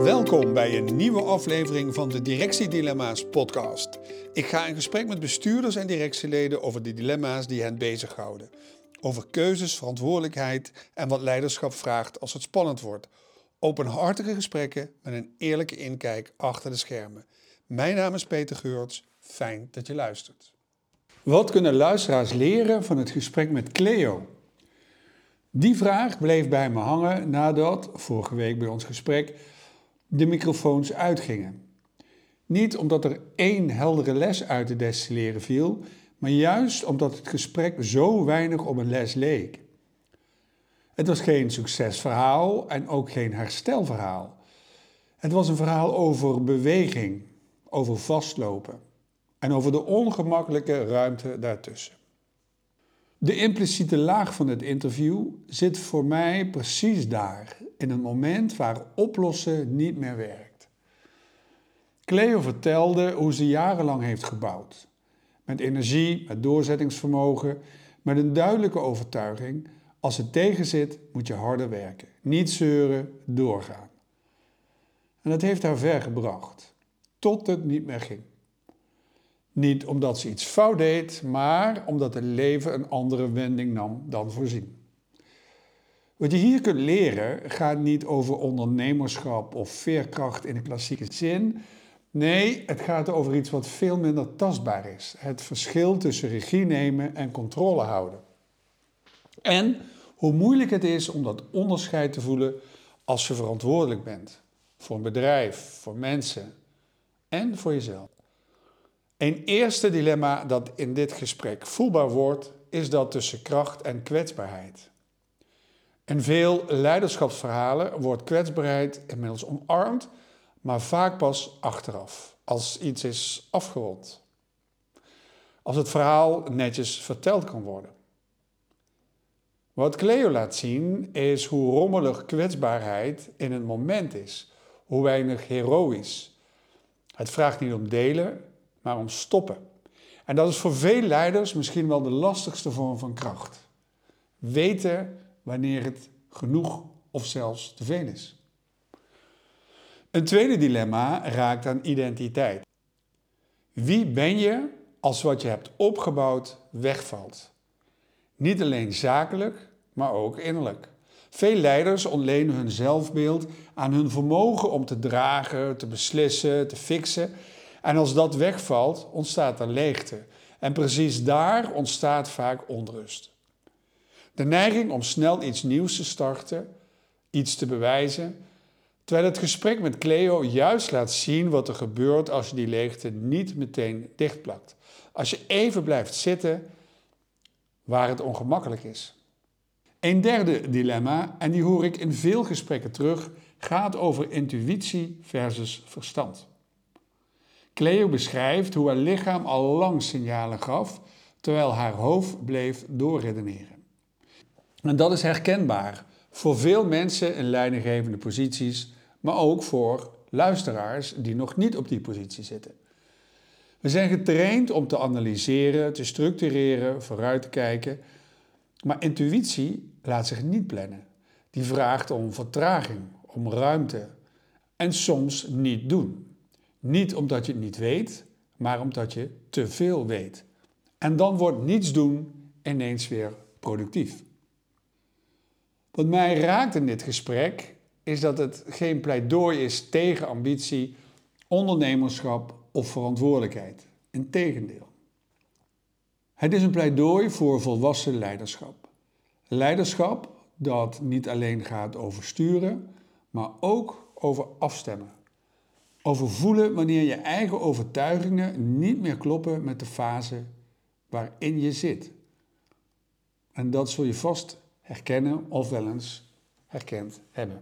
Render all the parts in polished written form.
Welkom bij een nieuwe aflevering van de Directiedilemma's podcast. Ik ga in gesprek met bestuurders en directieleden over de dilemma's die hen bezighouden. Over keuzes, verantwoordelijkheid en wat leiderschap vraagt als het spannend wordt. Openhartige gesprekken met een eerlijke inkijk achter de schermen. Mijn naam is Peter Geurts. Fijn dat je luistert. Wat kunnen luisteraars leren van het gesprek met Cleo? Die vraag bleef bij me hangen nadat, vorige week bij ons gesprek, de microfoons uitgingen. Niet omdat er één heldere les uit te destilleren viel, maar juist omdat het gesprek zo weinig op een les leek. Het was geen succesverhaal en ook geen herstelverhaal. Het was een verhaal over beweging, over vastlopen en over de ongemakkelijke ruimte daartussen. De impliciete laag van het interview zit voor mij precies daar, in een moment waar oplossen niet meer werkt. Cleo vertelde hoe ze jarenlang heeft gebouwd. Met energie, met doorzettingsvermogen, met een duidelijke overtuiging: als het tegenzit, moet je harder werken. Niet zeuren, doorgaan. En dat heeft haar ver gebracht, tot het niet meer ging. Niet omdat ze iets fout deed, maar omdat het leven een andere wending nam dan voorzien. Wat je hier kunt leren gaat niet over ondernemerschap of veerkracht in de klassieke zin. Nee, het gaat over iets wat veel minder tastbaar is. Het verschil tussen regie nemen en controle houden. En hoe moeilijk het is om dat onderscheid te voelen als je verantwoordelijk bent. Voor een bedrijf, voor mensen en voor jezelf. Een eerste dilemma dat in dit gesprek voelbaar wordt, is dat tussen kracht en kwetsbaarheid. In veel leiderschapsverhalen wordt kwetsbaarheid inmiddels omarmd, maar vaak pas achteraf, als iets is afgerond. Als het verhaal netjes verteld kan worden. Wat Cleo laat zien is hoe rommelig kwetsbaarheid in een moment is, hoe weinig heroïs. Het vraagt niet om delen, maar om stoppen. En dat is voor veel leiders misschien wel de lastigste vorm van kracht. Weten wanneer het genoeg of zelfs te veel is. Een tweede dilemma raakt aan identiteit. Wie ben je als wat je hebt opgebouwd wegvalt? Niet alleen zakelijk, maar ook innerlijk. Veel leiders ontlenen hun zelfbeeld aan hun vermogen om te dragen, te beslissen, te fixen. En als dat wegvalt, ontstaat er leegte. En precies daar ontstaat vaak onrust. De neiging om snel iets nieuws te starten, iets te bewijzen, terwijl het gesprek met Cleo juist laat zien wat er gebeurt als je die leegte niet meteen dichtplakt. Als je even blijft zitten waar het ongemakkelijk is. Een derde dilemma, en die hoor ik in veel gesprekken terug, gaat over intuïtie versus verstand. Cleo beschrijft hoe haar lichaam al lang signalen gaf, terwijl haar hoofd bleef doorredeneren. En dat is herkenbaar voor veel mensen in leidinggevende posities, maar ook voor luisteraars die nog niet op die positie zitten. We zijn getraind om te analyseren, te structureren, vooruit te kijken, maar intuïtie laat zich niet plannen. Die vraagt om vertraging, om ruimte en soms niet doen. Niet omdat je het niet weet, maar omdat je te veel weet. En dan wordt niets doen ineens weer productief. Wat mij raakt in dit gesprek is dat het geen pleidooi is tegen ambitie, ondernemerschap of verantwoordelijkheid. Integendeel. Het is een pleidooi voor volwassen leiderschap. Leiderschap dat niet alleen gaat over sturen, maar ook over afstemmen. Over voelen wanneer je eigen overtuigingen niet meer kloppen met de fase waarin je zit. En dat zul je vast herkennen of wel eens herkend hebben.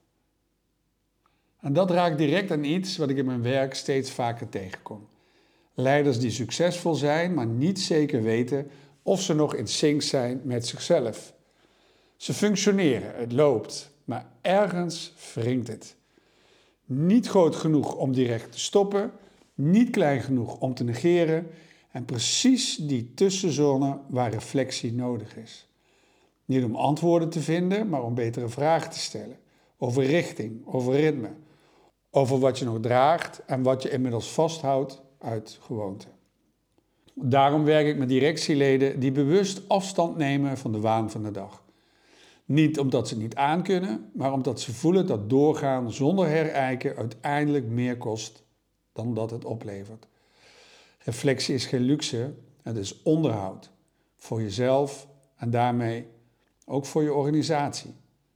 En dat raakt direct aan iets wat ik in mijn werk steeds vaker tegenkom. Leiders die succesvol zijn, maar niet zeker weten of ze nog in sync zijn met zichzelf. Ze functioneren, het loopt, maar ergens wringt het. Niet groot genoeg om direct te stoppen, niet klein genoeg om te negeren en precies die tussenzone waar reflectie nodig is. Niet om antwoorden te vinden, maar om betere vragen te stellen. Over richting, over ritme. over wat je nog draagt en wat je inmiddels vasthoudt uit gewoonte. Daarom werk ik met directieleden die bewust afstand nemen van de waan van de dag. Niet omdat ze het niet aankunnen, maar omdat ze voelen dat doorgaan zonder herijken uiteindelijk meer kost dan dat het oplevert. Reflectie is geen luxe, het is onderhoud. Voor jezelf en daarmee ook voor je organisatie.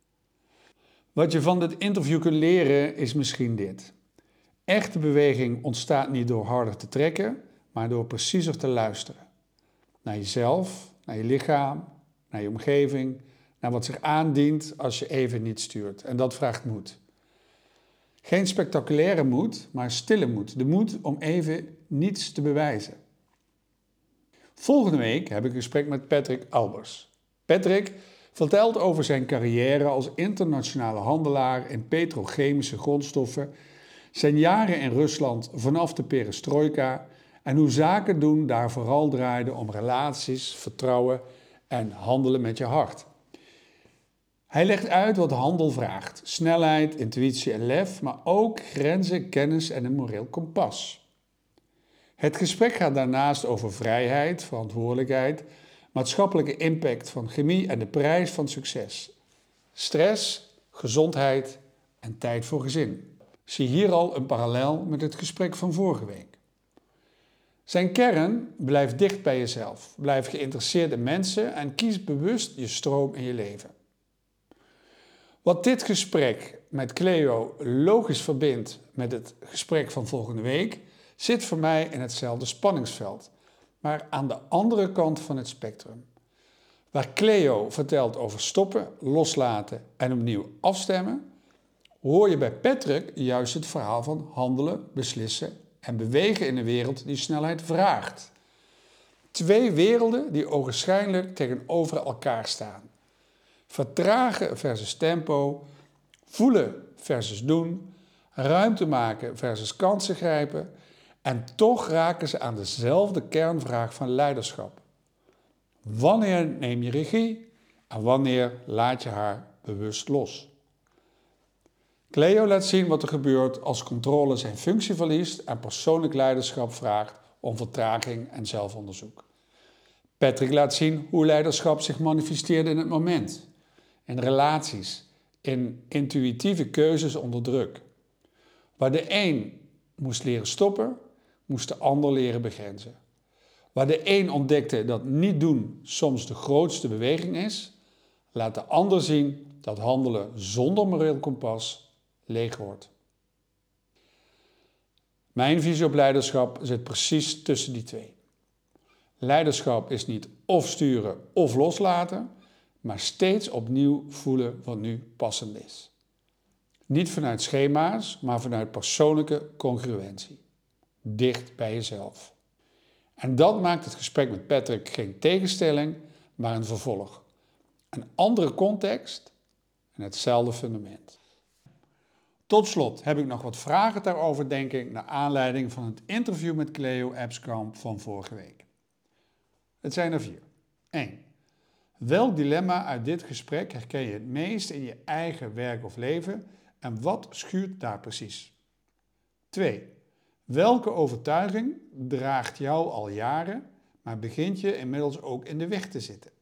Wat je van dit interview kunt leren is misschien dit. Echte beweging ontstaat niet door harder te trekken, maar door preciezer te luisteren. Naar jezelf, naar je lichaam, naar je omgeving, naar wat zich aandient als je even niet stuurt. En dat vraagt moed. Geen spectaculaire moed, maar stille moed. De moed om even niets te bewijzen. Volgende week heb ik een gesprek met Patrick Albers. Patrick vertelt over zijn carrière als internationale handelaar in petrochemische grondstoffen, zijn jaren in Rusland vanaf de perestrojka en hoe zaken doen daar vooral draaide om relaties, vertrouwen en handelen met je hart. Hij legt uit wat handel vraagt: snelheid, intuïtie en lef, maar ook grenzen, kennis en een moreel kompas. Het gesprek gaat daarnaast over vrijheid, verantwoordelijkheid, maatschappelijke impact van chemie en de prijs van succes. Stress, gezondheid en tijd voor gezin. Zie hier al een parallel met het gesprek van vorige week. Zijn kern: blijf dicht bij jezelf, blijf geïnteresseerd in mensen en kies bewust je stroom in je leven. Wat dit gesprek met Cleo logisch verbindt met het gesprek van volgende week, zit voor mij in hetzelfde spanningsveld, maar aan de andere kant van het spectrum. Waar Cleo vertelt over stoppen, loslaten en opnieuw afstemmen, hoor je bij Patrick juist het verhaal van handelen, beslissen en bewegen in een wereld die snelheid vraagt. Twee werelden die ogenschijnlijk tegenover elkaar staan. Vertragen versus tempo, voelen versus doen, ruimte maken versus kansen grijpen en toch raken ze aan dezelfde kernvraag van leiderschap. Wanneer neem je regie en wanneer laat je haar bewust los? Cleo laat zien wat er gebeurt als controle zijn functie verliest en persoonlijk leiderschap vraagt om vertraging en zelfonderzoek. Patrick laat zien hoe leiderschap zich manifesteerde in het moment, in relaties, in intuïtieve keuzes onder druk. Waar de een moest leren stoppen, moest de ander leren begrenzen. Waar de een ontdekte dat niet doen soms de grootste beweging is, laat de ander zien dat handelen zonder moreel kompas leeg wordt. Mijn visie op leiderschap zit precies tussen die twee. Leiderschap is niet of sturen of loslaten, maar steeds opnieuw voelen wat nu passend is. Niet vanuit schema's, maar vanuit persoonlijke congruentie. Dicht bij jezelf. En dat maakt het gesprek met Patrick geen tegenstelling, maar een vervolg. Een andere context en hetzelfde fundament. Tot slot heb ik nog wat vragen daarover, denk ik, naar aanleiding van het interview met Cleo Ebskamp van vorige week. Het zijn er 4. 1. Welk dilemma uit dit gesprek herken je het meest in je eigen werk of leven en wat schuurt daar precies? 2. Welke overtuiging draagt jou al jaren, maar begint je inmiddels ook in de weg te zitten?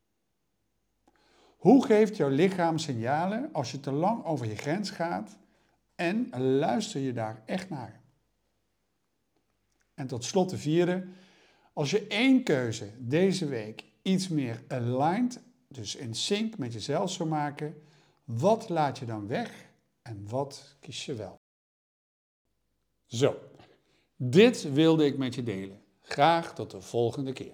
Hoe geeft jouw lichaam signalen als je te lang over je grens gaat en luister je daar echt naar? En tot slot de 4e. Als je 1 keuze deze week iets meer aligned, dus in sync met jezelf zou maken, wat laat je dan weg en wat kies je wel? Zo, dit wilde ik met je delen. Graag tot de volgende keer.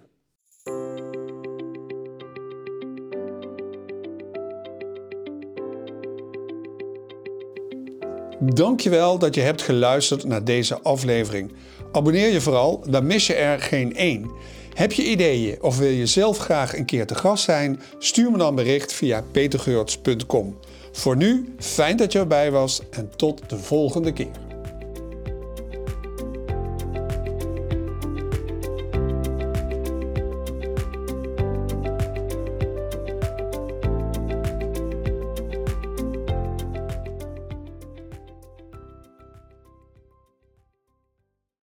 Dankjewel dat je hebt geluisterd naar deze aflevering. Abonneer je vooral, dan mis je er geen 1. Heb je ideeën of wil je zelf graag een keer te gast zijn? Stuur me dan een bericht via petergeurts.com. Voor nu, fijn dat je erbij was en tot de volgende keer.